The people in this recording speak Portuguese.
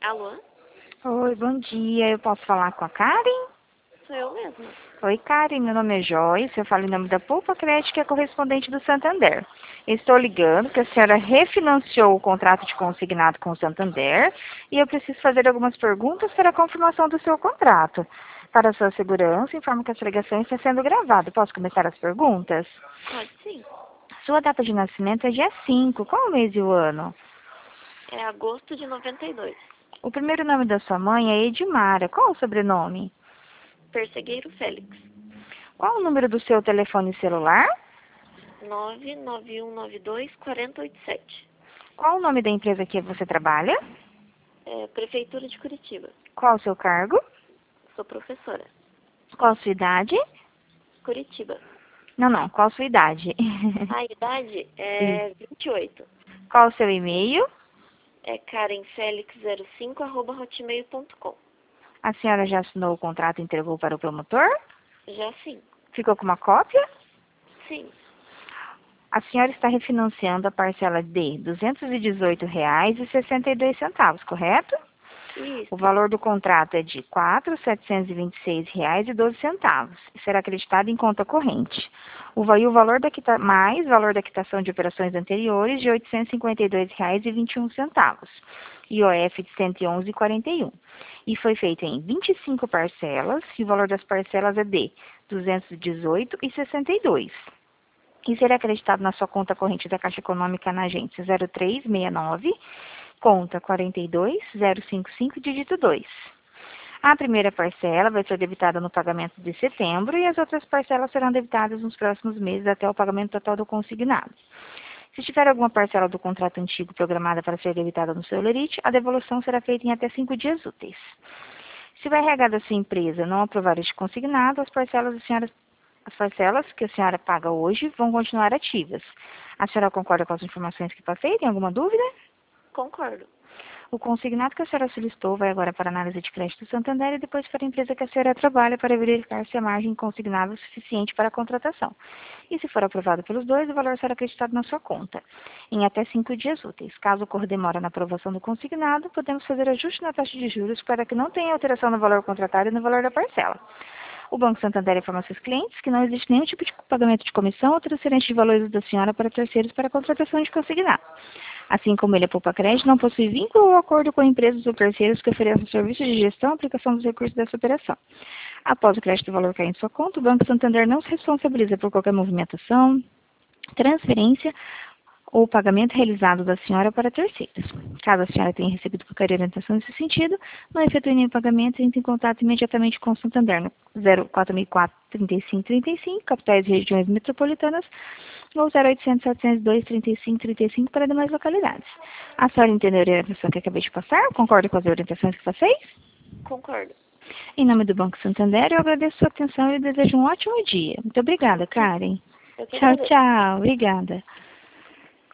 Alô? Oi, bom dia. Eu posso falar com a Karen? Sou eu mesma. Oi, Karen. Meu nome é Joyce. Eu falo em nome da Poupa Crédito, que é correspondente do Santander. Estou ligando que a senhora refinanciou o contrato de consignado com o Santander e eu preciso fazer algumas perguntas para a confirmação do seu contrato. Para sua segurança, informo que essa ligação está sendo gravada. Posso começar as perguntas? Pode sim. Sua data de nascimento é dia 5. Qual o mês e o ano? É agosto de 92. O primeiro nome da sua mãe é Edmara. Qual o sobrenome? Persegueiro Félix. Qual o número do seu telefone celular? 99192-4087. Qual o nome da empresa que você trabalha? Prefeitura de Curitiba. Qual o seu cargo? Sou professora. Qual a sua idade? Curitiba. Não. Qual a sua idade? A idade Isso. é 28. Qual o seu e-mail? É karenfelix05@hotmail.com. A senhora já assinou o contrato e entregou para o promotor? Já sim. Ficou com uma cópia? Sim. A senhora está refinanciando a parcela de R$ 218,62, correto? O Isso. valor do contrato é de R$ 4.726,12 e será acreditado em conta corrente. O valor mais valor da quitação de operações anteriores de R$ 852,21, IOF de 111,41. E foi feito em 25 parcelas e o valor das parcelas é de R$ 218,62. E será acreditado na sua conta corrente da Caixa Econômica na agência 0369, conta 42055, dígito 2. A primeira parcela vai ser debitada no pagamento de setembro e as outras parcelas serão debitadas nos próximos meses até o pagamento total do consignado. Se tiver alguma parcela do contrato antigo programada para ser debitada no seu lerite, a devolução será feita em até 5 dias úteis. Se o RH da sua empresa não aprovar este consignado, as parcelas que a senhora paga hoje vão continuar ativas. A senhora concorda com as informações que passei? Tem alguma dúvida? Concordo. O consignado que a senhora solicitou vai agora para a análise de crédito do Santander e depois para a empresa que a senhora trabalha para verificar se a margem consignável é suficiente para a contratação. E se for aprovado pelos dois, o valor será acreditado na sua conta, em até 5 dias úteis. Caso ocorra demora na aprovação do consignado, podemos fazer ajuste na taxa de juros para que não tenha alteração no valor contratado e no valor da parcela. O Banco Santander informa aos seus clientes que não existe nenhum tipo de pagamento de comissão ou transferência de valores da senhora para terceiros para a contratação de consignado. Assim como ele é Poupa Crédito, não possui vínculo ou acordo com empresas ou terceiros que ofereçam serviços de gestão e aplicação dos recursos dessa operação. Após o crédito do valor cair em sua conta, o Banco Santander não se responsabiliza por qualquer movimentação, transferência ou pagamento realizado da senhora para terceiros. Caso a senhora tenha recebido qualquer orientação nesse sentido, não efetue nenhum pagamento e entre em contato imediatamente com o Santander no 04004 3535, capitais e regiões metropolitanas, ou 0800 702 3535 para demais localidades. A senhora entendeu a orientação que acabei de passar? Concorda com as orientações que passei? Concordo. Em nome do Banco Santander, eu agradeço a sua atenção e desejo um ótimo dia. Muito obrigada, Karen. Eu que Tchau, agradeço. tchau. Obrigada.